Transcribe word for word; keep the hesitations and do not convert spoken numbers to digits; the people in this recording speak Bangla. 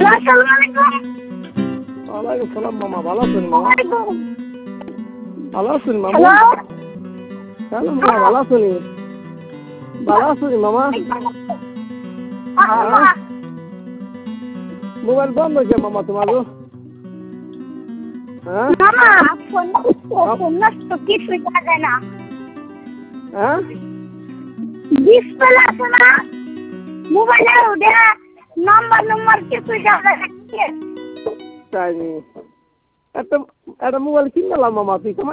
আসসালামু আলাইকুম। ওয়ালাইকুম সালাম মামা, ভালো আছেন মামা? ভালো আছেন মামা? হ্যালো হ্যালো মামা, ভালো আছেন? ভালো আছেন মামা? হ্যাঁ? মোবাইল বন্ধ কে মামা তোমার? হ্যাঁ? মামা ফোন ফোন নষ্ট কিছুই দেখা যায় না। হ্যাঁ? ডিসপ্লে আছে না মোবাইলে, ওটা নাম্বার নাম্বার কিছুই দেখা যায় না। তাই নি? একটা একটা মোবাইল কিনলাম মামা, তুই